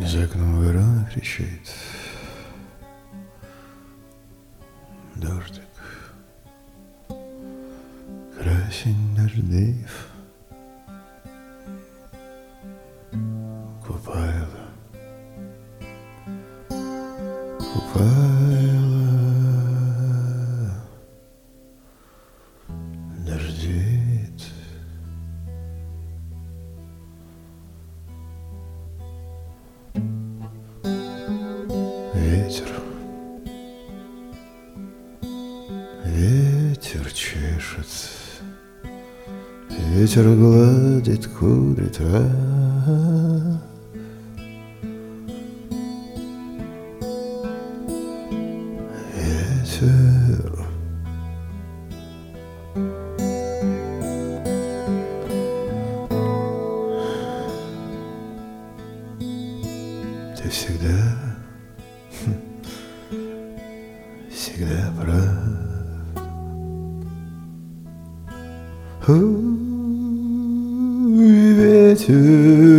За окном ворона кричит. Дождик, красень дождив, Купайла, Купайла, дождит. Ветер чешет, ветер гладит кудри трав. Ветер, ты всегда, всегда прав. Ветер